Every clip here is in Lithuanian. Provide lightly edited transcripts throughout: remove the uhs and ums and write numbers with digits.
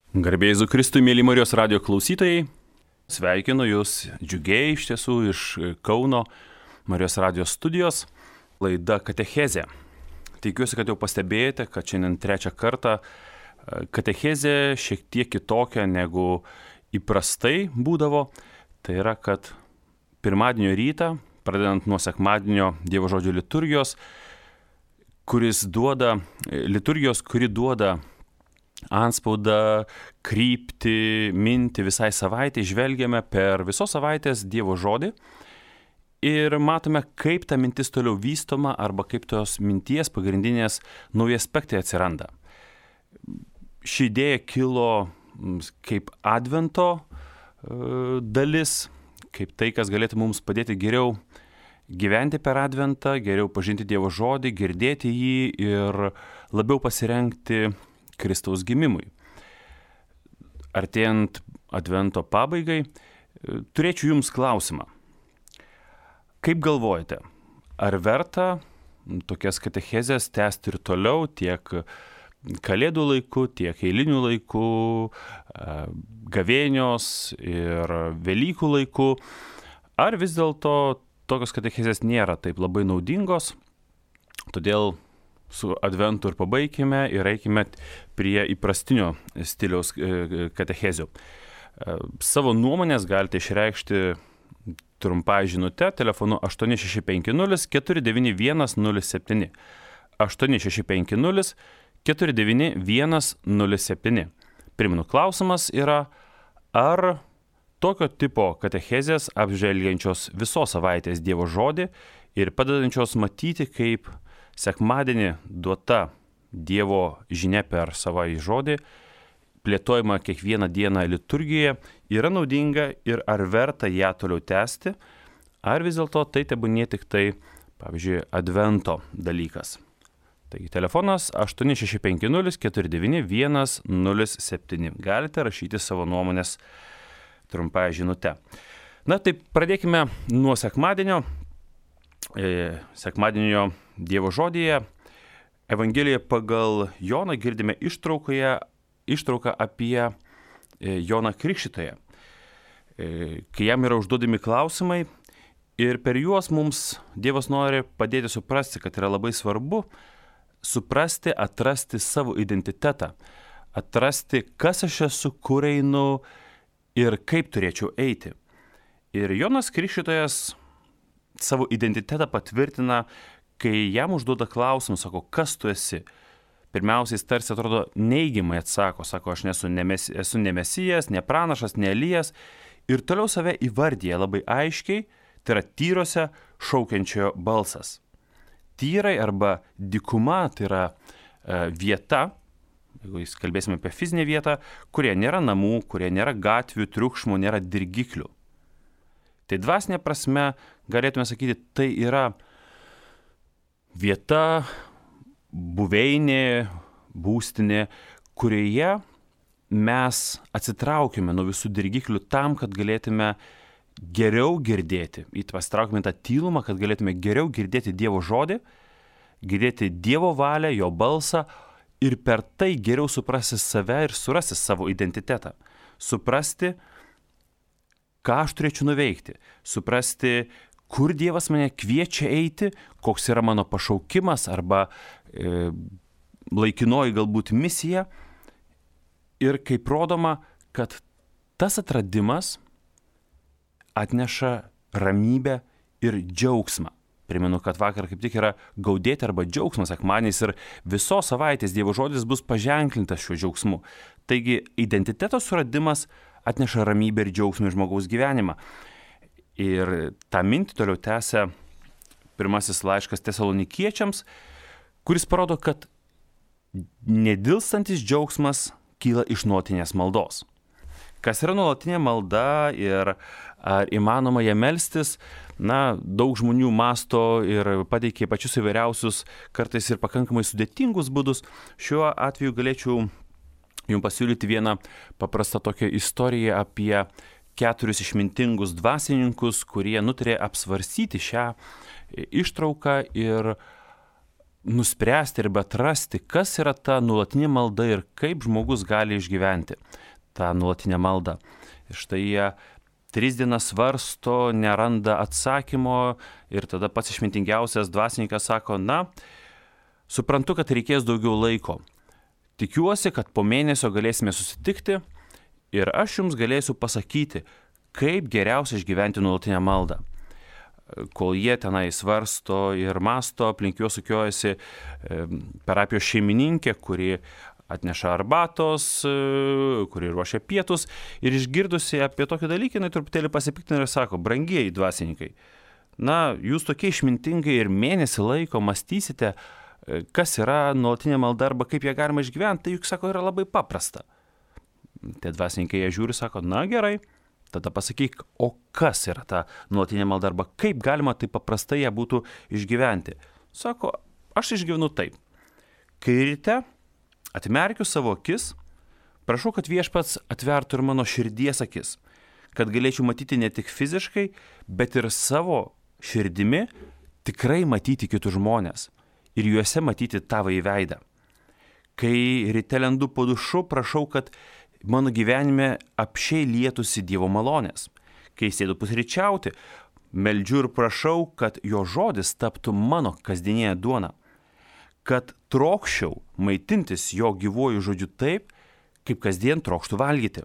Garbėjai Jėzui Kristui, mėly Marijos radijo klausytojai, sveikinu Jūs džiugiai iš tiesų iš Kauno Marijos radijo studijos, laida Katechezė. Tikiuosi, kad jau pastebėjote, kad šiandien trečią kartą katechezė šiek tiek kitokia negu įprastai būdavo. Tai yra, kad pirmadienio rytą, pradedant nuo sekmadienio Dievo žodžio liturgijos, kuri duoda antspaudą, kryptį, mintį visai savaitę, žvelgiame per visos savaitės Dievo žodį ir matome, kaip ta mintis toliau vystoma arba kaip tos minties pagrindinės nauji aspektai atsiranda. Ši idėja kilo kaip advento dalis, kaip tai, kas galėtų mums padėti geriau gyventi per adventą, geriau pažinti Dievo žodį, girdėti jį ir labiau pasirengti Kristaus gimimui. Artėjant advento pabaigai, turėčiau Jums klausimą. Kaip galvojate, ar verta tokias katechezės tęsti ir toliau tiek Kalėdų laiku, tiek eilinių laikų, gavėnios ir Velykų laiku, ar vis dėlto tokios katechezės nėra taip labai naudingos, todėl su adventu ir pabaikime ir eikime prie įprastinio stiliaus katechezių. Savo nuomonės galite išreikšti trumpą žinutę telefonu 8650 491 07. 8650 491 07. Primenu, klausimas yra, ar tokio tipo katechezės apžvelgiančios visos savaitės Dievo žodį ir padedančios matyti, kaip sekmadienį duota Dievo žinia per savąjį žodį, plėtojama kiekvieną dieną liturgijoje, yra naudinga ir ar verta ją toliau tęsti, ar vis dėlto tai tebūnie tik tai, pavyzdžiui, advento dalykas. Taigi telefonas 8650 491 07. Galite rašyti savo nuomonės trumpąją žinutę. Na tai pradėkime nuo sekmadienio. Sekmadienio Dievo žodyje, Evangelijoje pagal Joną girdime ištrauką apie Joną Krikštytoją, kai jam yra užduodami klausimai ir per juos mums Dievas nori padėti suprasti, kad yra labai svarbu suprasti, atrasti savo identitetą, atrasti, kas aš esu, kur einu ir kaip turėčiau eiti. Ir Jonas Krikštytojas savo identitetą patvirtina, kai jam užduoda klausimą, sako, kas tu esi. Pirmiausiai jis tarsi atrodo neigiamai atsako, aš esu ne Mesijas, ne pranašas, ne Elijas. Ir toliau save įvardyja labai aiškiai, tai yra tyrose šaukiančiojo balsas. Tyrai arba dykuma, tai yra vieta, jeigu kalbėsime apie fizinę vietą, kurie nėra namų, kurie nėra gatvių, triukšmų, nėra dirgiklių. Tai dvasinė prasme, galėtume sakyti, tai yra vieta, buveinė, būstinė, kurioje mes atsitraukime nuo visų dirgiklių tam, kad galėtume geriau girdėti, pasitraukime tą tylumą, kad galėtume geriau girdėti Dievo žodį, girdėti Dievo valią, jo balsą ir per tai geriau suprasti save ir surasti savo identitetą. Suprasti, ką aš turėčiau nuveikti, suprasti, kur Dievas mane kviečia eiti, koks yra mano pašaukimas arba laikinoji galbūt misija. Ir kaip rodoma, kad tas atradimas atneša ramybę ir džiaugsmą. Primenu, kad vakar kaip tik yra gaudėti arba džiaugsmas sekmadieniais ir visos savaitės Dievo žodis bus paženklintas šiuo džiaugsmu. Taigi identiteto suradimas atneša ramybę ir džiaugsmą į žmogaus gyvenimą. Ir tą mintį toliau tęsia pirmasis laiškas Tesalonikiečiams, kuris parodo, kad nedilstantis džiaugsmas kyla iš nuolatinės maldos. Kas yra nuolatinė malda ir ar įmanoma ją melstis, daug žmonių masto ir pateikia pačius įvairiausius, kartais ir pakankamai sudėtingus būdus. Šiuo atveju galėčiau Jums pasiūlyti vieną paprastą tokią istoriją apie 4 išmintingus dvasininkus, kurie nutarė apsvarstyti šią ištrauką ir nuspręsti ir atrasti, kas yra ta nuolatinė malda ir kaip žmogus gali išgyventi tą nuolatinę maldą. Ir štai jie 3 dienas svarsto, neranda atsakymo ir tada pats išmintingiausias dvasininkas sako, suprantu, kad reikės daugiau laiko. Tikiuosi, kad po mėnesio galėsime susitikti ir aš jums galėsiu pasakyti, kaip geriausia išgyventi nuolatinę maldą. Kol jie tenai svarsto ir masto, aplink juos sukiojasi parapijos šeimininkė, kuri atneša arbatos, kuri ruošia pietus ir išgirdusi apie tokį dalyką, jinai truputėlį pasipiktina ir sako, brangieji dvasininkai, jūs tokie išmintingai ir mėnesį laiko mąstysite, kas yra nuolatinė malda arba kaip ją galima išgyventi, tai juk, sako, yra labai paprasta. Tie dvasininkai jie žiūri, sako, gerai, tada pasakyk, o kas yra ta nuolatinė malda arba kaip galima taip paprastai ją būtų išgyventi. Sako, aš išgyvenu taip. Kai ryte atmerkiu savo akis, prašau, kad viešpats atvertų ir mano širdies akis, kad galėčiau matyti ne tik fiziškai, bet ir savo širdimi tikrai matyti kitus žmonės ir juose matyti tavąjį veidą. Kai ryte lendu po dušu, prašau, kad mano gyvenime apšiai lietųsi Dievo malonės. Kai sėdu pusryčiauti, meldžiu ir prašau, kad jo žodis taptų mano kasdienėje duona. Kad trokščiau maitintis jo gyvuoju žodžiu taip, kaip kasdien trokštų valgyti.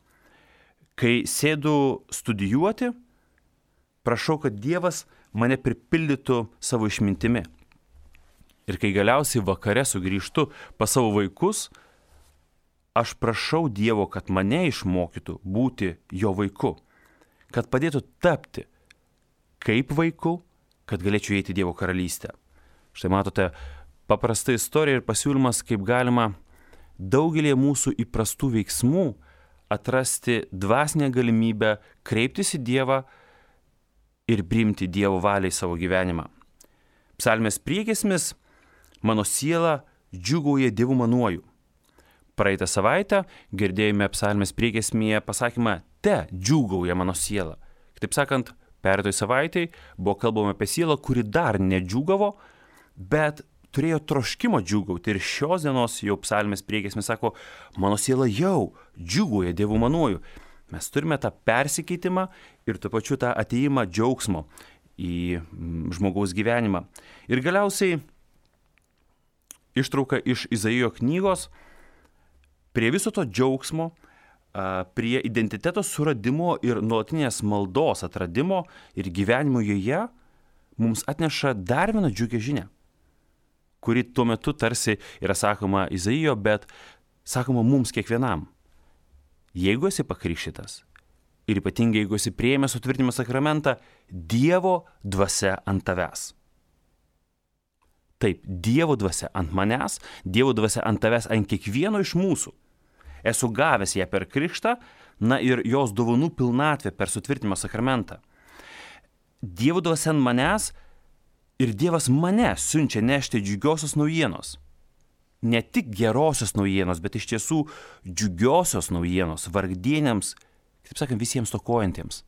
Kai sėdu studijuoti, prašau, kad Dievas mane pripildytų savo išmintimi. Ir kai galiausiai vakare sugrįžtu pas savo vaikus, aš prašau Dievo, kad mane išmokytų būti jo vaiku, kad padėtų tapti kaip vaiku, kad galėčiau įeiti į Dievo karalystę. Štai matote, paprasta istorija ir pasiūlymas, kaip galima daugelį mūsų įprastų veiksmų atrasti dvasinę galimybę kreiptis į Dievą ir priimti Dievo valiai savo gyvenimą. Psalmės priegiesmis mano siela džiūgauja Dievu manuoju. Praeitą savaitę girdėjome psalmės priegiesmėje pasakymą te džiūgauja mano siela. Kitaip sakant, pereitoj savaitėj buvo kalbama apie sielą, kuri dar nedžiūgavo, bet turėjo troškimo džiūgauti ir šios dienos jau psalmės priegiesmės sako, mano siela jau džiūgauja Dievu manuoju. Mes turime tą persikeitimą ir tuo pačiu tą atėjimą džiaugsmo į žmogaus gyvenimą. Ir galiausiai ištrauka iš Izaijo knygos, prie viso to džiaugsmo, prie identiteto suradimo ir nuolatinės maldos atradimo ir gyvenimo joje mums atneša dar vieną džiugę žinią, kuri tuo metu tarsi yra sakoma Izaijo, bet sakoma mums kiekvienam. Jeigu esi pakrikštytas ir ypatingai jeigu esi priėmęs sutvirtinimo sakramentą, Dievo dvasia ant tavęs. Taip, Dievo dvasia ant manęs, Dievo dvasia ant tavęs, ant kiekvieno iš mūsų. Esu gavęs ją per krikštą, ir jos dovanų pilnatvę per sutvirtinimo sakramentą. Dievo dvasia ant manęs ir Dievas mane siunčia nešti džiugiosios naujienos. Ne tik gerosios naujienos, bet iš tiesų džiugiosios naujienos vargdieniams, taip sakant, visiems stokojantiems.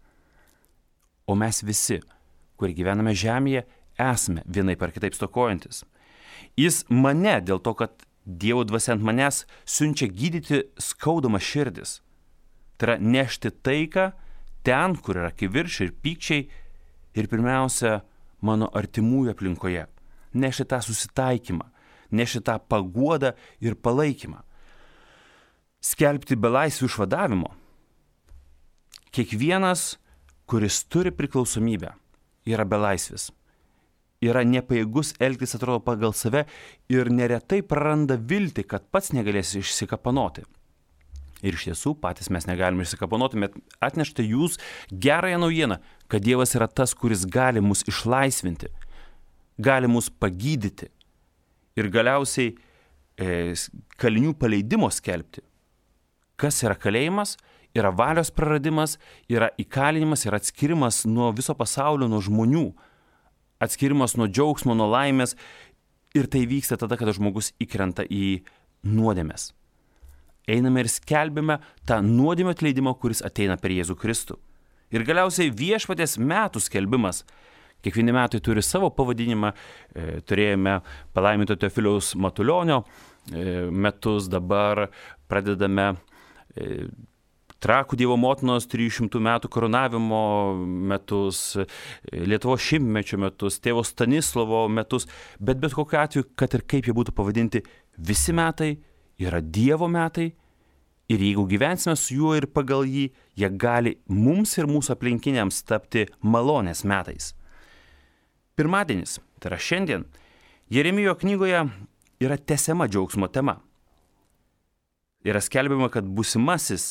O mes visi, kurie gyvename žemėje, esame vienaip ar kitaip stokojantis. Jis mane dėl to, kad Dievo dvasia ant manęs siunčia gydyti skaudamas širdis. Tai yra nešti taiką ten, kur yra kivirčiai ir pykčiai ir pirmiausia mano artimųjų aplinkoje. Nešti tą susitaikymą, nešti tą paguodą ir palaikymą. Skelbti belaisvių išvadavimo. Kiekvienas, kuris turi priklausomybę, yra belaisvis. Yra nepajėgus elgtis, atrodo, pagal save ir neretai praranda viltį, kad pats negalės išsikapanoti. Ir iš tiesų patys mes negalime išsikapanoti, bet atnešti jūs gerąją naujieną, kad Dievas yra tas, kuris gali mus išlaisvinti, gali mus pagydyti ir galiausiai kalinių paleidimo skelbti. Kas yra kalėjimas? Yra valios praradimas, yra įkalinimas, yra atskirimas nuo viso pasaulio, nuo žmonių, atskirimas nuo džiaugsmo, nuo laimės ir tai vyksta tada, kada žmogus įkrenta į nuodėmes. Einame ir skelbime tą nuodėmio atleidimą, kuris ateina per Jėzų Kristų. Ir galiausiai viešpaties metų skelbimas, Kiekvieni metai turi savo pavadinimą. Turėjome palaiminto Teofiliaus Matulionio metus, dabar pradedame Trakų Dievo motinos 300 metų karūnavimo metus, Lietuvos šimtmečio metus, tėvo Stanislovo metus, bet kokiu atveju, kad ir kaip jie būtų pavadinti, visi metai yra Dievo metai ir jeigu gyvensime su juo ir pagal jį, jie gali mums ir mūsų aplinkiniams tapti malonės metais. Pirmadienis, tai yra šiandien, Jeremijo knygoje yra tęsiama džiaugsmo tema. Yra skelbiama, kad būsimasis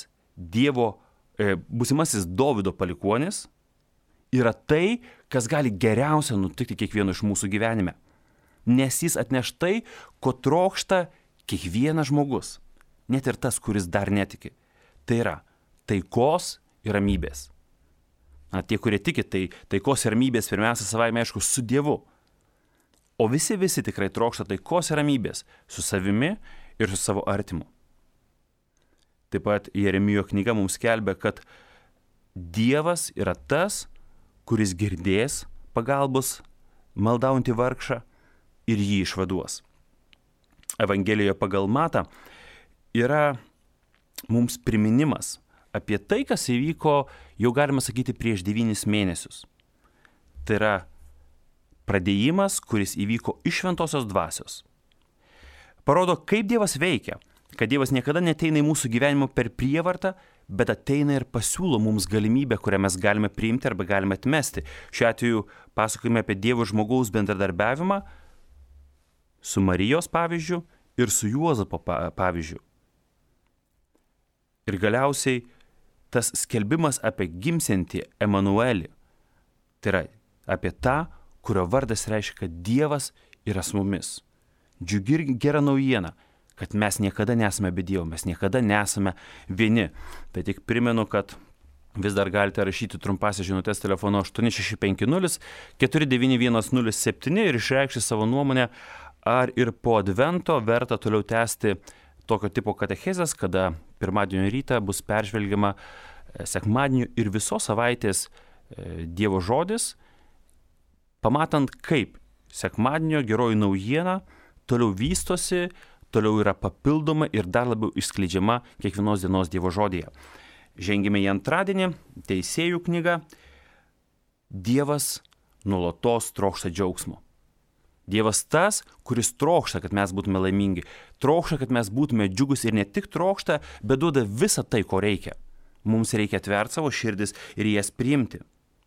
Dovydo palikuonis yra tai, kas gali geriausia nutikti kiekvieno iš mūsų gyvenime. Nes jis atneš tai, ko trokšta kiekvienas žmogus, net ir tas, kuris dar netiki. Tai yra taikos ir ramybės. Tie, kurie tiki, tai taikos ir ramybės pirmiausia savaime aišku su Dievu. O visi tikrai trokšta taikos ir ramybės su savimi ir su savo artimu. Taip pat Jeremijo knyga mums skelbia, kad Dievas yra tas, kuris girdės pagalbos maldaujantį vargšą ir jį išvaduos. Evangelijoje pagal Matą yra mums priminimas apie tai, kas įvyko, jau galima sakyti, prieš 9 mėnesius. Tai yra pradėjimas, kuris įvyko iš šventosios dvasios. Parodo, kaip Dievas veikia, kad Dievas niekada neteina į mūsų gyvenimą per prievartą, bet ateina ir pasiūlo mums galimybę, kurią mes galime priimti arba galime atmesti. Šiuo atveju pasakojame apie Dievo ir žmogaus bendradarbiavimą su Marijos pavyzdžiu ir su Juozapo pavyzdžiu. Ir galiausiai tas skelbimas apie gimsiantį Emanuelį, tai yra apie tą, kurio vardas reiškia, kad Dievas yra su mumis. Džiugi ir gera naujiena, kad mes niekada nesame be Dievo, mes niekada nesame vieni. Tai tik primenu, kad vis dar galite rašyti trumpasias žinutės telefonu 8650 49107 ir išreikšti savo nuomonę, ar ir po Advento verta toliau tęsti tokio tipo katechezės, kada pirmadienio rytą bus peržvelgiama sekmadienio ir visos savaitės Dievo žodis, pamatant, kaip sekmadienio geroji naujiena toliau vystosi, toliau yra papildoma ir dar labiau išskleidžiama kiekvienos dienos Dievo žodyje. Žengime į antradienį, Teisėjų knyga. Dievas nuolatos trokšta džiaugsmo. Dievas tas, kuris trokšta, kad mes būtume laimingi, trokšta, kad mes būtume džiugus ir ne tik trokšta, bet duoda visą tai, ko reikia. Mums reikia atverti savo širdis ir jas priimti.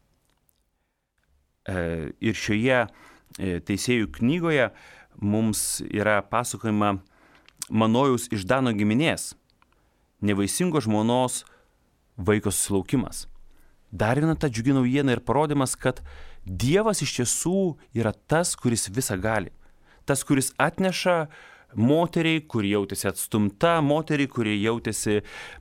Ir šioje Teisėjų knygoje mums yra pasakojama Manojaus iš Dano giminės, nevaisingos žmonos vaiko susilaukimas. Dar viena ta džiugi naujiena ir parodymas, kad Dievas iš tiesų yra tas, kuris visą gali. Tas, kuris atneša moteriai, kuri jautėsi atstumta, moteriai, kuri jautėsi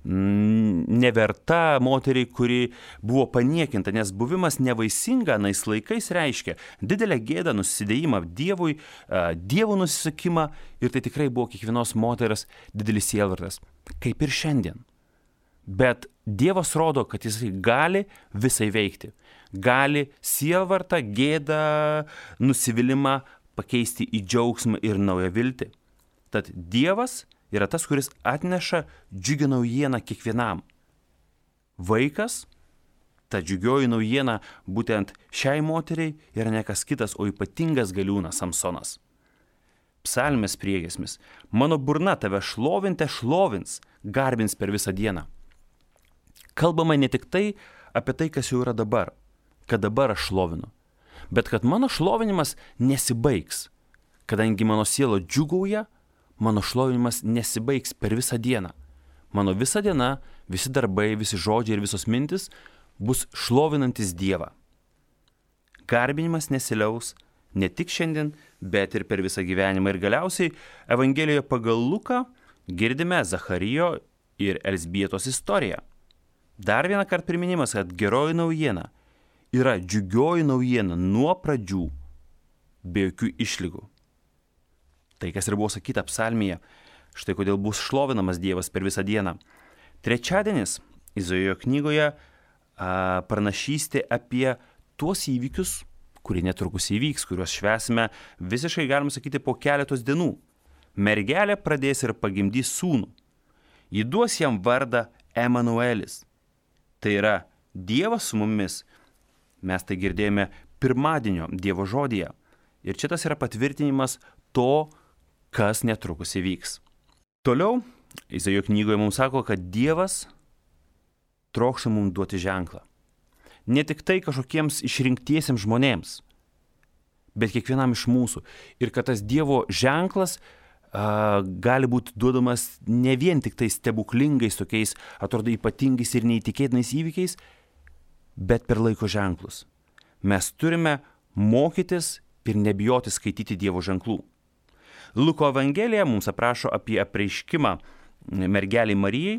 neverta, moteriai, kuri buvo paniekinta, nes buvimas nevaisinga anais laikais reiškia didelę gėdą, nusidėjimą Dievui, Dievo nusisukimą, ir tai tikrai buvo kiekvienos moters didelis sielvartas, kaip ir šiandien. Bet Dievas rodo, kad jis gali visai veikti, gali sielvartą, gėdą, nusivylimą pakeisti į džiaugsmą ir naują viltį. Tad Dievas yra tas, kuris atneša džiugią naujieną kiekvienam. Vaikas, ta džiugioji naujiena būtent šiai moteriai yra ne kas kitas, o ypatingas galiūnas Samsonas. Psalmės priegiesmis. Mano burna tave šlovinte šlovins, garbins per visą dieną. Kalbama ne tik tai apie tai, kas jau yra dabar, kad dabar aš šlovinu, bet kad mano šlovinimas nesibaigs, kadangi mano siela džiūgauja, mano šlovinimas nesibaigs per visą dieną. Mano visa diena, visi darbai, visi žodžiai ir visos mintis bus šlovinantis Dievą. Garbinimas nesiliaus ne tik šiandien, bet ir per visą gyvenimą. Ir galiausiai Evangelijoje pagal Luką girdime Zacharijo ir Elzbietos istoriją. Dar vieną kartą priminimas, kad geroji naujiena yra džiugioji naujiena nuo pradžių, be jokių išlygų. Tai, kas ir buvo sakyta psalmėje, štai kodėl bus šlovinamas Dievas per visą dieną. Trečiadienis Izaijo knygoje pranašystė apie tuos įvykius, kurie netrukus įvyks, kuriuos švęsime visiškai, galima sakyti, po keletos dienų. Mergelė pradės ir pagimdys sūnų. Ji duos jam vardą Emanuelis. Tai yra Dievas su mumis. Mes tai girdėjome pirmadienio Dievo žodyje. Ir šitas yra patvirtinimas to, kas netrukus įvyks. Toliau, Izaijo knygoje mums sako, kad Dievas trokšta mums duoti ženklą. Ne tik tai kažkokiems išrinktiesiems žmonėms, bet kiekvienam iš mūsų. Ir kad tas Dievo ženklas gali būti duodamas ne vien tik tai stebuklingais, tokiais, atrodo, ypatingais ir neįtikėtinais įvykiais, bet per laiko ženklus. Mes turime mokytis ir nebijoti skaityti Dievo ženklų. Luko Evangelija mums aprašo apie apreiškimą mergelei Marijai.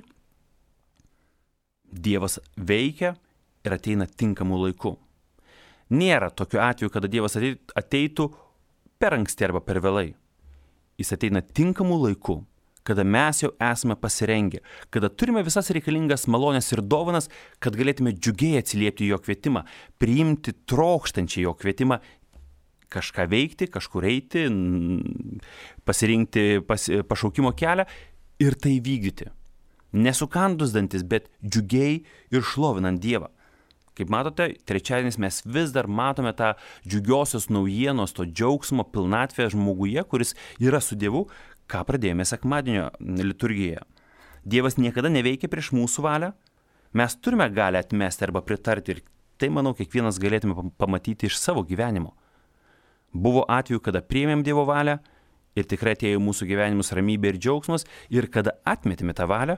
Dievas veikia ir ateina tinkamu laiku. Nėra tokiu atveju, kada Dievas ateitų per anksti arba per vėlai. Jis ateina tinkamu laiku, kada mes jau esame pasirengę, kada turime visas reikalingas malonės ir dovanas, kad galėtume džiugiai atsiliepti jo kvietimą, priimti trokštančią jo kvietimą, kažką veikti, kažkur eiti, pasirinkti pašaukimo kelią ir tai vykdyti. Nesukandus dantis, bet džiugiai ir šlovinant Dievą. Kaip matote, trečiadienis mes vis dar matome tą džiugiosios naujienos, to džiaugsmo pilnatvę žmoguje, kuris yra su Dievu, ką pradėjome sekmadienio liturgijoje. Dievas niekada neveikia prieš mūsų valią. Mes turime galę atmesti arba pritarti ir tai, manau, kiekvienas galėtume pamatyti iš savo gyvenimo. Buvo atveju, kada priėmėm Dievo valią ir tikrai atėjo mūsų gyvenimus ramybė ir džiaugsmas, ir kada atmetėme tą valią,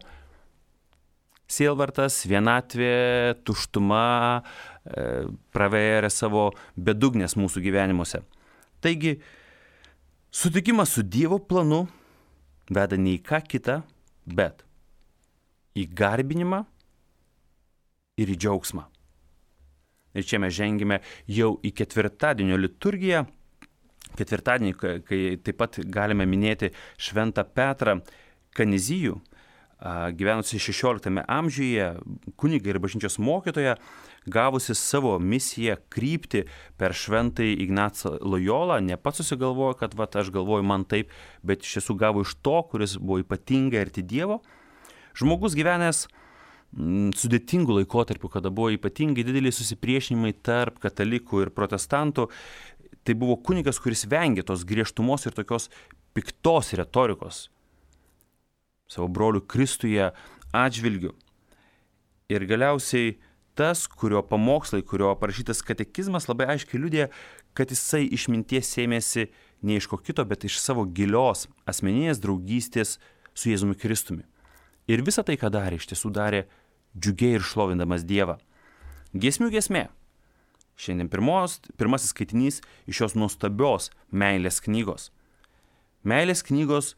sielvartas, vienatvė, tuštuma pravėrė savo bedugnės mūsų gyvenimuose. Taigi, sutikimas su Dievo planu veda ne į ką kitą, bet į garbinimą ir į džiaugsmą. Ir čia mes žengime jau į ketvirtadienio liturgiją. Ketvirtadienį, kai taip pat galime minėti Šventą Petrą Kanizijų, gyvenusi 16 amžiuje, kunigą ir bažnyčios mokytoją, gavusi savo misiją krypti per Šventąjį Ignacą Lojolą, ne pats susigalvojo, kad aš galvoju man taip, bet iš tiesų gavo iš to, kuris buvo ypatingai arti Dievo. Žmogus gyvenęs sudėtingų laikotarpių, kada buvo ypatingai dideliai susipriešinimai tarp katalikų ir protestantų, tai buvo kunigas, kuris vengė tos griežtumos ir tokios piktos retorikos savo brolių Kristuje atžvilgiu. Ir galiausiai tas, kurio pamokslai, kurio parašytas katekizmas labai aiškiai liudija, kad jisai išminties sėmėsi ne iš ko kito, bet iš savo gilios asmeninės draugystės su Jėzumi Kristumi. Ir visą tai, ką darė, iš tiesų darė džiugiai ir šlovindamas Dievą. Giesmių giesmė. Šiandien pirmasis skaitinys iš šios nuostabios meilės knygos. Meilės knygos,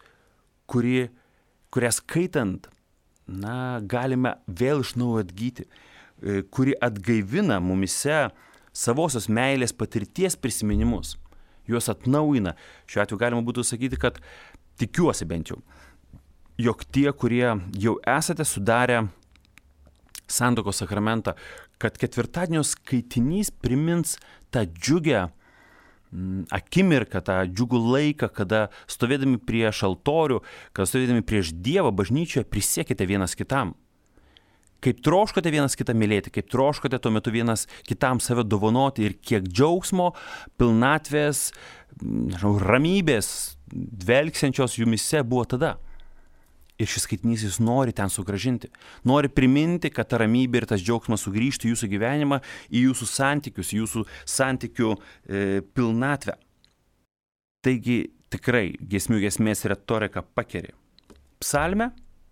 kurią skaitant, galime vėl iš naujo atgyti, kuri atgaivina mumise savosios meilės patirties prisiminimus. Juos atnaujina. Šiuo atveju galima būtų sakyti, kad tikiuosi bent jau, jog tie, kurie jau esate sudarę santuokos sakramentą, kad ketvirtadienio skaitinys primins tą džiugę akimirką, tą džiugų laiką, kada stovėdami prieš altorių, kada stovėdami prieš Dievą bažnyčioje prisiekite vienas kitam. Kaip troškote vienas kitą mylėti, kaip troškote tuo metu vienas kitam save dovanoti ir kiek džiaugsmo, pilnatvės, ramybės, dvelksiančios jumise buvo tada. Ir šis skaitinys jis nori ten sugrąžinti. Nori priminti, kad ta ramybė ir tas džiaugsmas sugrįžtų į jūsų gyvenimą, į jūsų santykius, į jūsų santykių pilnatvę. Taigi tikrai giesmių giesmės retorika pakeri. Psalmė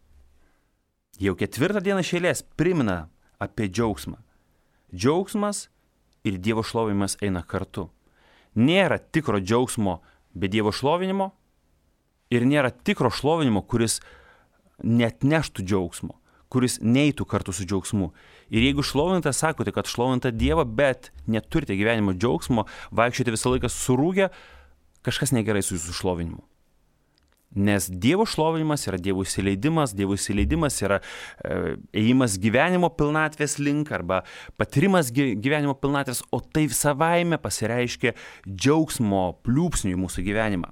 jau 4 dieną iš eilės primena apie džiaugsmą. Džiaugsmas ir Dievo šlovinimas eina kartu. Nėra tikro džiaugsmo be Dievo šlovinimo ir nėra tikro šlovinimo, kuris net neštų džiaugsmo, kuris neitų kartu su džiaugsmu. Ir jeigu šlovinate, sakote, kad šlovinate Dievą, bet neturite gyvenimo džiaugsmo, vaikščiate visą laiką surūgę, kažkas negerai su jūsų šlovinimu. Nes Dievo šlovinimas yra Dievo įsileidimas yra ėjimas gyvenimo pilnatvės link arba patyrimas gyvenimo pilnatvės, o tai savaime pasireiškia džiaugsmo pliūpsniui mūsų gyvenimą.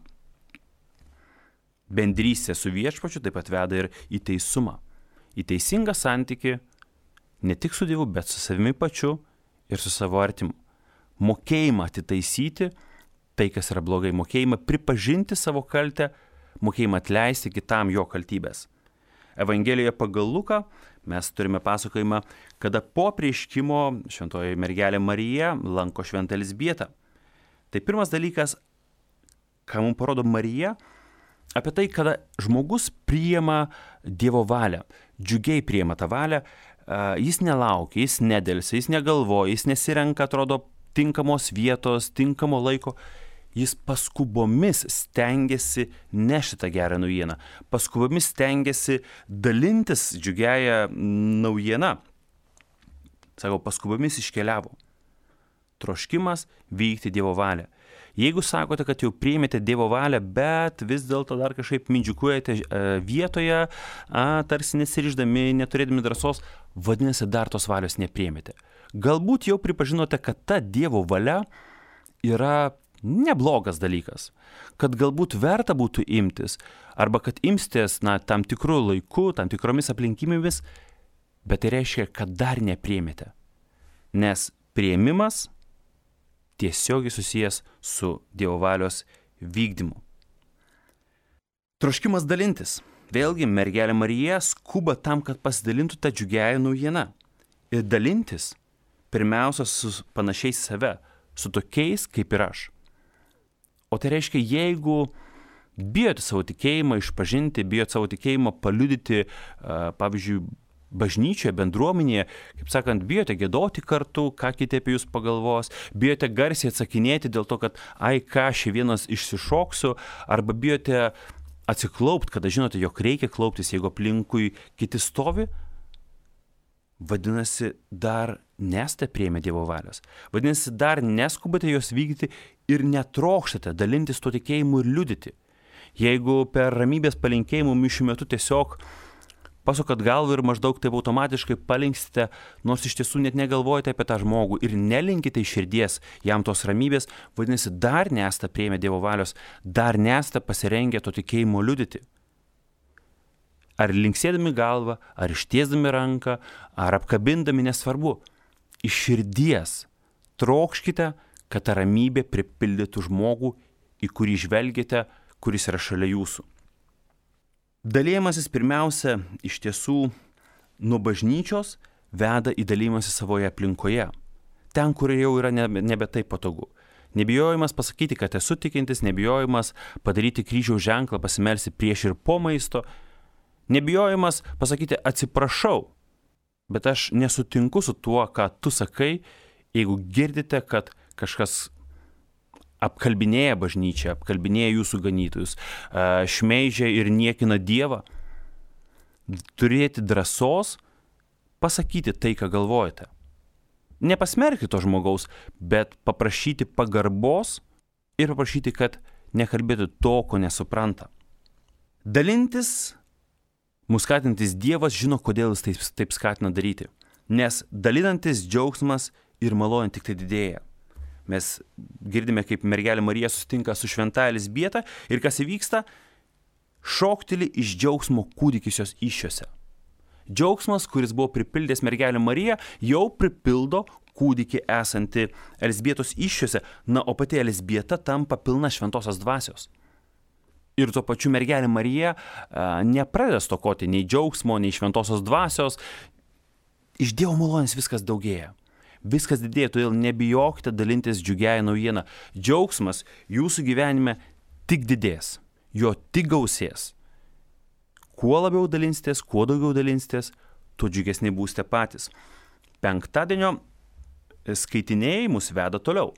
Bendrystė su viešpačiu taip pat veda ir į teisumą, į teisingą santykį ne tik su Dievu, bet su savimi pačiu ir su savo artimu. Mokėjimą atitaisyti tai, kas yra blogai, mokėjimą pripažinti savo kaltę, mokėjimą atleisti kitam jo kaltybės. Evangelijoje pagal Luką mes turime pasakojimą, kada po apreiškimo šventoji mergelė Marija lanko šventą Elzbietą. Tai pirmas dalykas, ką mums parodo Marija, apie tai, kada žmogus priima Dievo valią, džiugiai priima tą valią, jis nelaukia, jis nedelsia, jis negalvoja, jis nesirenka, atrodo, tinkamos vietos, tinkamo laiko. Jis paskubomis stengiasi nešti tą gerą naujieną, paskubomis stengiasi dalintis džiugiają naujieną. Sako, paskubomis iškeliavo. Troškimas vykti Dievo valią. Jeigu sakote, kad jau priėmėte Dievo valią, bet vis dėlto dar kažkaip mindžiukuojate vietoje, tarsi nesiriždami, neturėdami drąsos, vadinasi, dar tos valios nepriėmėte. Galbūt jau pripažinote, kad ta Dievo valia yra neblogas dalykas, kad galbūt verta būtų imtis, arba kad imsitės tam tikrų laikų, tam tikromis aplinkybėmis, bet tai reiškia, kad dar nepriėmėte. Nes priėmimas tiesiogiai susijęs su Dievo valios vykdymu. Troškimas dalintis. Vėlgi, mergelė Marija skuba tam, kad pasidalintų tą džiugiąją naujieną. Ir dalintis pirmiausia su panašiais save, su tokiais kaip ir aš. O tai reiškia, jeigu bijote savo tikėjimą išpažinti, bijote savo tikėjimą paliudyti, pavyzdžiui, bažnyčioje, bendruomenėje, kaip sakant, bijote giedoti kartu, ką kiti apie jūs pagalvos, bijote garsiai atsakinėti dėl to, kad ką aš vienas išsišoksiu, arba bijote atsiklaupti, kada žinote, jog reikia klauptis, jeigu aplinkui kiti stovi, vadinasi, dar nesate priėmę Dievo valios. Vadinasi, dar neskubate jos vykdyti ir netrokštate dalintis tuo tikėjimu ir liudyti. Jeigu per ramybės palinkėjimų mišių metu tiesiog pasukat galvą ir maždaug taip automatiškai palinksite, nors iš tiesų net negalvojate apie tą žmogų ir nelinkite iš širdies jam tos ramybės, vadinasi, dar nesate priėmę Dievo valios, dar nesate pasirengę to tikėjimo liudyti. Ar linksėdami galvą, ar ištiesdami ranką, ar apkabindami, nesvarbu. Iš širdies trokškite, kad ta ramybė pripildytų žmogų, į kurį žvelgiate, kuris yra šalia jūsų. Dalymasis pirmiausia iš tiesų nuo bažnyčios veda į dalymąsi savoje aplinkoje. Ten, kur jau yra nebe taip patogu. Nebijojimas pasakyti, kad esu tikintis, nebijojimas padaryti kryžiaus ženklą, pasimelsti prieš ir po maisto, nebijojimas pasakyti atsiprašau, bet aš nesutinku su tuo, ką tu sakai, jeigu girdite, kad kažkas apkalbinėja bažnyčią, apkalbinėja jūsų ganytojus, šmeižia ir niekina Dievą. Turėti drąsos pasakyti tai, ką galvojate. Nepasmerkti to žmogaus, bet paprašyti pagarbos ir paprašyti, kad nekalbėtų to, ko nesupranta. Dalintis, mus skatinantis Dievas žino, kodėl jis taip skatina daryti. Nes dalinantis džiaugsmas ir malonė tik tai didėja. Mes girdime, kaip mergelė Marija susitinka su šventa Elzbieta ir kas įvyksta, šokteli iš džiaugsmo kūdikis jos įsčiose. Džiaugsmas, kuris buvo pripildęs mergelė Marija, jau pripildo kūdikį esantį Elzbietos įsčiose, o pati Elzbieta tampa pilna šventosios dvasios. Ir tuo pačiu mergelė Marija nepradeda stokoti nei džiaugsmo, nei šventosios dvasios. Iš Dievo malonės viskas daugėja. Viskas didėja, todėl nebijokite dalintis džiugiąją naujieną. Džiaugsmas jūsų gyvenime tik didės, jo tik gausės. Kuo labiau dalinsitės, kuo daugiau dalinsitės, tuo džiugesni būsite patys. Penktadienio skaitiniai mus veda toliau.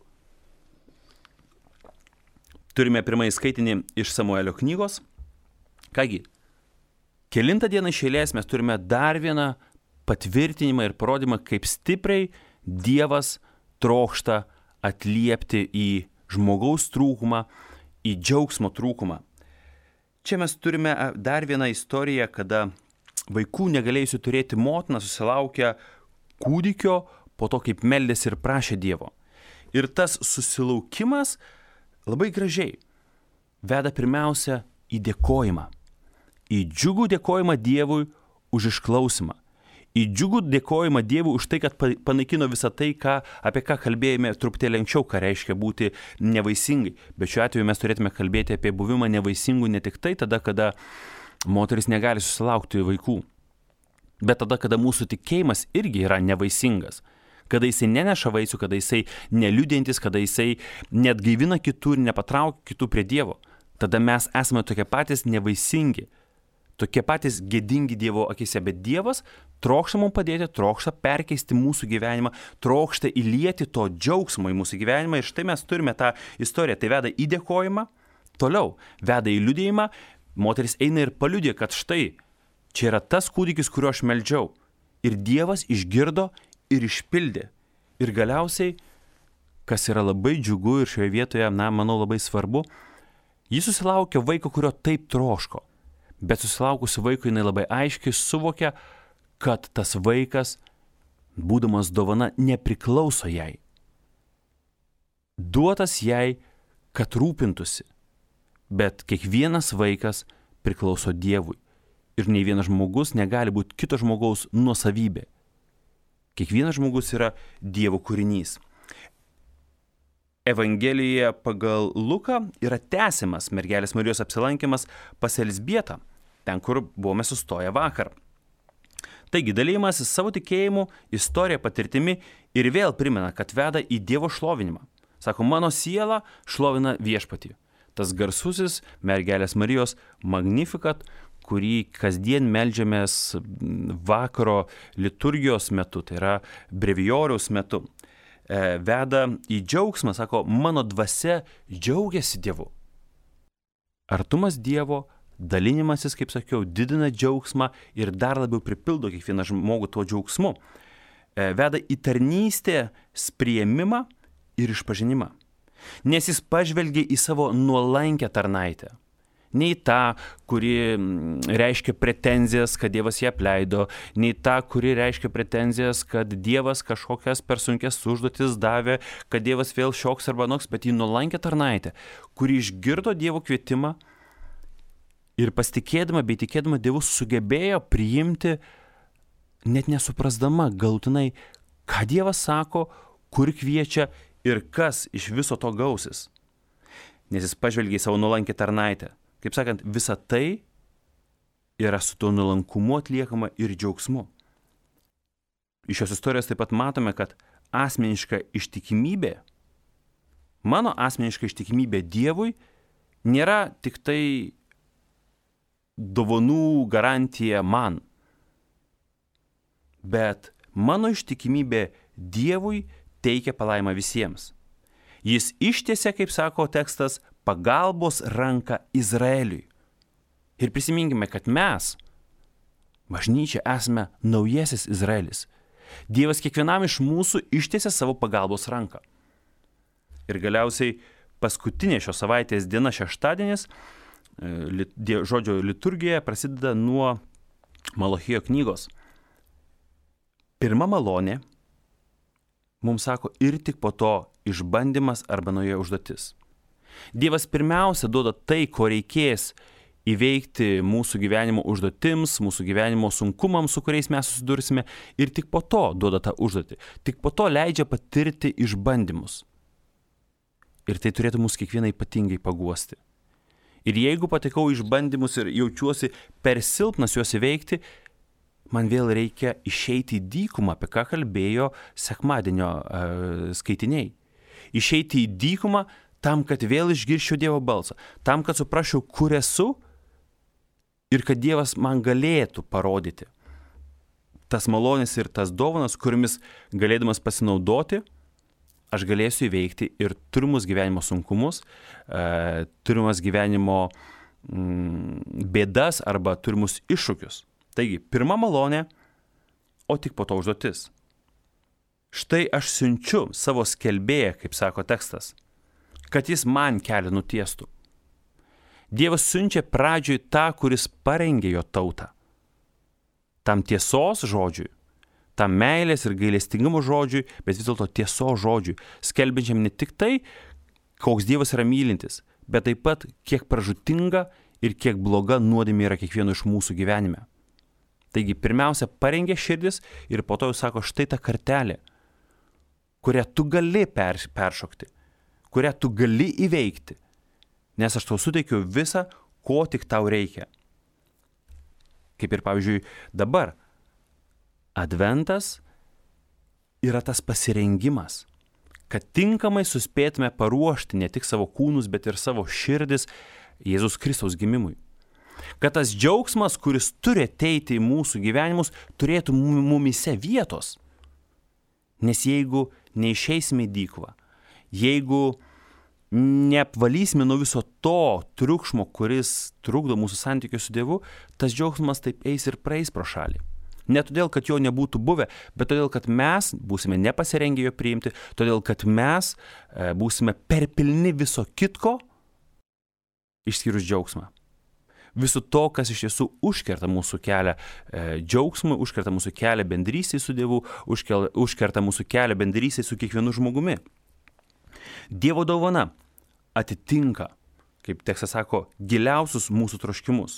Turime pirmąjį skaitinį iš Samuelio knygos. Kągi, kelintą dieną iš eilės mes turime dar vieną patvirtinimą ir parodymą, kaip stipriai Dievas trokšta atliepti į žmogaus trūkumą, į džiaugsmo trūkumą. Čia mes turime dar vieną istoriją, kada vaikų negalėjusių turėti motina susilaukia kūdikio po to, kaip meldėsi ir prašė Dievo. Ir tas susilaukimas labai gražiai veda pirmiausia į dėkojimą. Į džiugų dėkojimą Dievui už išklausimą. Į džiugų dėkojimą Dievui už tai, kad panaikino visą tai, apie ką kalbėjome truputėlį anksčiau, ką reiškia būti nevaisingai. Bet šiuo atveju mes turėtume kalbėti apie buvimą nevaisingų ne tik tai tada, kada moteris negali susilaukti vaikų, bet tada, kada mūsų tikėjimas irgi yra nevaisingas. Kada jisai neneša vaisių, kada jisai neliūdintis, kada jisai net gaivina kitų ir nepatraukia kitų prie Dievo. Tada mes esame tokie patys nevaisingi, tokie patys gėdingi Dievo akise, bet Dievas trokšta mums padėti, trokšta perkeisti mūsų gyvenimą, trokšta įlieti to džiaugsmo į mūsų gyvenimą ir štai mes turime tą istoriją. Tai veda į dėkojimą, toliau veda į liudijimą, moteris eina ir paliudė, kad štai čia yra tas kūdikis, kuriuo aš meldžiau. Ir Dievas išgirdo ir išpildė. Ir galiausiai, kas yra labai džiugu ir šioje vietoje, manau, labai svarbu, jis susilaukė vaiko, kurio taip troško. Bet susilaukusi vaiko, jinai labai aiškiai suvokia, kad tas vaikas, būdamas dovana, nepriklauso jai. Duotas jai, kad rūpintųsi. Bet kiekvienas vaikas priklauso Dievui. Ir nei vienas žmogus negali būti kito žmogaus nuosavybė. Kiekvienas žmogus yra Dievo kūrinys. Evangelijoje pagal Luką yra tęsiamas mergelės Marijos apsilankymas pas Elzbietą, ten, kur buvome sustoję vakar. Taigi, dalymasis savo tikėjimu, istorija, patirtimi ir vėl primena, kad veda į Dievo šlovinimą. Sako, mano siela šlovina Viešpatį. Tas garsusis mergelės Marijos Magnificat, kurį kasdien meldžiamės vakaro liturgijos metu, tai yra brevijoriaus metu, veda į džiaugsmą, sako, mano dvasia džiaugiasi Dievu. Artumas Dievo, dalinimasis, kaip sakiau, didina džiaugsmą ir dar labiau pripildo kiekvieną žmogų tuo džiaugsmu. Veda į tarnystės priėmimą ir išpažinimą. Nes jis pažvelgia į savo nuolankę tarnaitę. Nei tą, kuri reiškia pretenzijas, kad Dievas ją apleido, nei tą, kuri reiškia pretenzijas, kad Dievas kažkokias per sunkes užduotis davė, kad Dievas vėl šioks arba noks, bet į nuolankę tarnaitę, kuri išgirdo Dievo kvietimą ir pasitikėdama bei tikėdama Dievu sugebėjo priimti, net nesuprasdama galutinai, ką Dievas sako, kur kviečia ir kas iš viso to gausis. Nes jis pažvelgia į savo nuolankę tarnaitę. Kaip sakant, visa tai yra su tuo nuolankumu atliekama ir džiaugsmu. Iš šios istorijos taip pat matome, kad asmeniška ištikimybė, mano asmeniška ištikimybė Dievui nėra tik tai dovanų garantija man, bet mano ištikimybė Dievui teikia palaimą visiems. Jis ištiesė, kaip sako tekstas, pagalbos ranką Izraeliui. Ir prisiminkime, kad mes, bažnyčia, esame naujasis Izraelis. Dievas kiekvienam iš mūsų ištiesė savo pagalbos ranką. Ir galiausiai paskutinė šios savaitės diena, šeštadienis, žodžio liturgija prasideda nuo Malachijo knygos. Pirma malonė, mums sako, ir tik po to išbandymas arba nauja užduotis. Dievas pirmiausia duoda tai, ko reikės įveikti mūsų gyvenimo užduotims, mūsų gyvenimo sunkumams, su kuriais mes susidursime, ir tik po to duoda tą užduotį. Tik po to leidžia patirti išbandymus. Ir tai turėtų mus kiekvieną ypatingai paguosti. Ir jeigu patekau išbandymus ir jaučiuosi per silpnas juos įveikti, man vėl reikia išeiti į dykumą, apie ką kalbėjo sekmadienio skaitiniai. Išeiti į dykumą tam, kad vėl išgirščiau Dievo balsą, tam, kad suprasčiau, kur esu ir kad Dievas man galėtų parodyti tas malonės ir tas dovanas, kuriamis galėdamas pasinaudoti, aš galėsiu įveikti ir turimus gyvenimo sunkumus, turimas gyvenimo bėdas arba turimus iššūkius. Taigi, pirma malonė, o tik po to užduotis. Štai aš siunčiu savo skelbėją, kaip sako tekstas, kad jis man kelią nutiestų. Dievas siunčia pradžioj tą, kuris parengė jo tautą. Tam tiesos žodžiui, tam meilės ir gailestingumo žodžiui, bet vis dėlto tiesos žodžiui, skelbiančiam ne tik tai, koks Dievas yra mylintis, bet taip pat kiek pražūtinga ir kiek bloga nuodėmė yra kiekvieno iš mūsų gyvenime. Taigi pirmiausia parengė širdis ir po to jau sako, štai ta kartelė, kurią tu gali peršokti, kurią tu gali įveikti, nes aš tau suteikiu visą, ko tik tau reikia. Kaip ir pavyzdžiui dabar, Adventas yra tas pasirengimas, kad tinkamai suspėtume paruošti ne tik savo kūnus, bet ir savo širdis Jėzus Kristaus gimimui. Kad tas džiaugsmas, kuris turi ateiti į mūsų gyvenimus, turėtų mumise vietos. Nes jeigu neišeisime į dykumą, jeigu neapvalysime nuo viso to triukšmo, kuris trukdo mūsų santykių su Dievu, tas džiaugsmas taip eis ir praeis pro šalį. Ne todėl, kad jo nebūtų buvę, bet todėl, kad mes būsime nepasirengę jo priimti, todėl, kad mes būsime perpilni viso kitko, išskyrus džiaugsmą. Visu to, kas iš tiesų užkerta mūsų kelią džiaugsmui, užkerta mūsų kelią bendrystei su Dievu, užkerta mūsų kelią bendrystei su kiekvienu žmogumi. Dievo dovana atitinka, kaip tekstas sako, giliausius mūsų troškimus.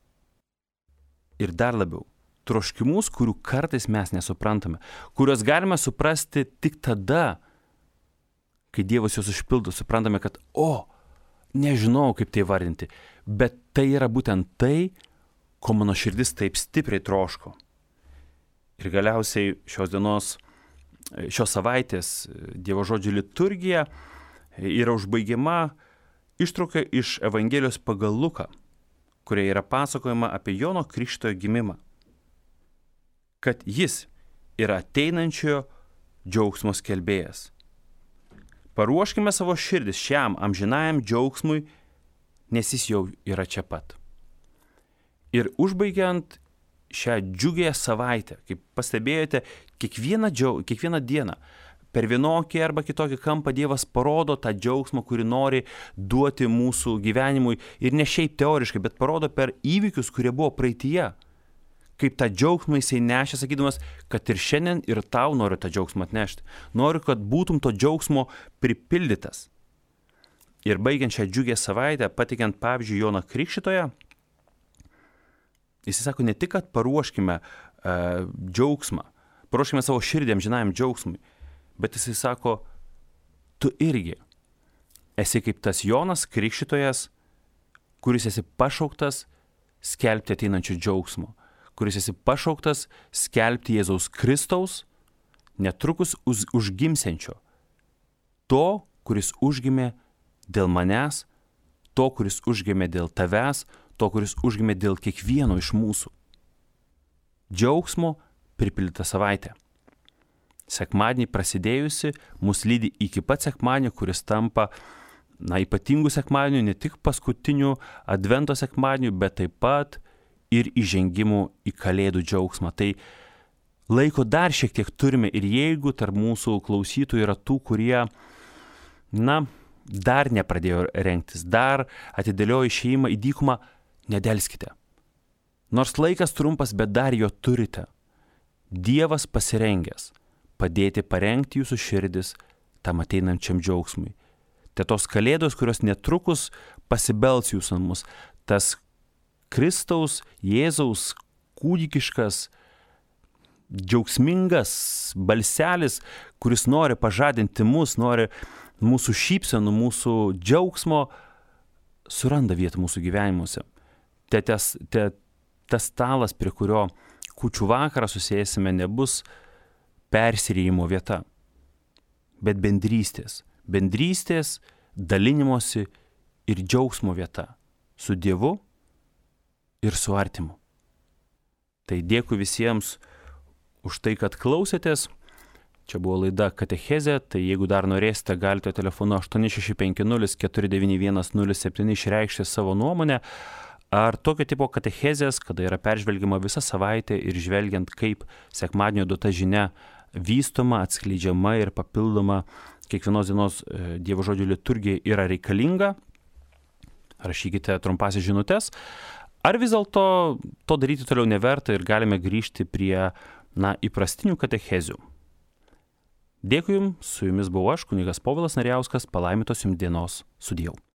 Ir dar labiau, troškimus, kurių kartais mes nesuprantame, kuriuos galime suprasti tik tada, kai Dievas juos išpildo, suprantame, kad, nežinau, kaip tai vardinti, bet tai yra būtent tai, ko mano širdis taip stipriai troško. Ir galiausiai šios savaitės Dievo žodžio liturgija yra užbaigiama ištrauka iš Evangelijos pagal Luką, kurioje yra pasakojama apie Jono Krikštytojo gimimą, kad jis yra ateinančiojo džiaugsmo skelbėjas. Paruoškime savo širdis šiam amžinajam džiaugsmui, nes jis jau yra čia pat. Ir užbaigiant šią džiugią savaitę, kaip pastebėjote, kiekvieną dieną per vienokį arba kitokį kampą Dievas parodo tą džiaugsmą, kurį nori duoti mūsų gyvenimui ir ne šiaip teoriškai, bet parodo per įvykius, kurie buvo praeityje. Kaip tą džiaugsmą jisai nešė, sakydamas, kad ir šiandien ir tau noriu tą džiaugsmą atnešti. Noriu, kad būtum to džiaugsmo pripildytas. Ir baigiant šią džiugę savaitę, pateikiant pavyzdžiui Joną Krikštytoją, jisai sako ne tik, kad paruoškime džiaugsmą, paruoškime savo širdį amžinajam džiaugsmui, bet jisai sako, tu irgi esi kaip tas Jonas Krikštytojas, kuris esi pašauktas skelbti ateinančio džiaugsmo, kuris esi pašauktas skelbti Jėzaus Kristaus, netrukus užgimsiančio, to, kuris užgimė dėl manęs, to, kuris užgimė dėl tavęs, to, kuris užgimė dėl kiekvieno iš mūsų. Džiaugsmo pripildyta savaitė. Sekmadienį prasidėjusi mus lydi iki pat sekmadienio, kuris tampa ypatingų sekmadienių, ne tik paskutinių Advento sekmadienių, bet taip pat ir įžengimų į Kalėdų džiaugsmą. Tai laiko dar šiek tiek turime ir jeigu tarp mūsų klausytojų yra tų, kurie, dar nepradėjo rengtis, dar atidėliojo išėjimą į dykumą, nedelskite. Nors laikas trumpas, bet dar jo turite. Dievas pasirengęs padėti parengti jūsų širdis tam ateinančiam džiaugsmui. Tai tos Kalėdos, kurios netrukus pasibels jūsų namus, tas Kristaus, Jėzaus kūdikiškas, džiaugsmingas balselis, kuris nori pažadinti mus, nori mūsų šypsenų, mūsų džiaugsmo, suranda vietą mūsų gyvenimuose. Tas stalas, prie kurio kūčių vakarą susėsime, nebus persirijimo vieta, bet bendrystės, dalinimosi ir džiaugsmo vieta su Dievu ir su artimu. Tai dėkui visiems už tai, kad klausėtės. Čia buvo laida Katechezė, tai jeigu dar norėsite, galite telefonu 8650 491 išreikšti savo nuomonę, ar tokio tipo katechezės, kada yra peržvelgiama visa savaitė ir žvelgiant, kaip sekmadienio duota žinia vystoma, atskleidžiama ir papildoma kiekvienos dienos Dievo žodžio liturgija yra reikalinga, rašykite trumpasias žinutes, ar vis dėlto to daryti toliau neverta ir galime grįžti prie, įprastinių katechezių. Dėkui Jums, su Jumis buvau aš, kunigas Povilas Narijauskas, palaimintos Jums dienos, sudieu.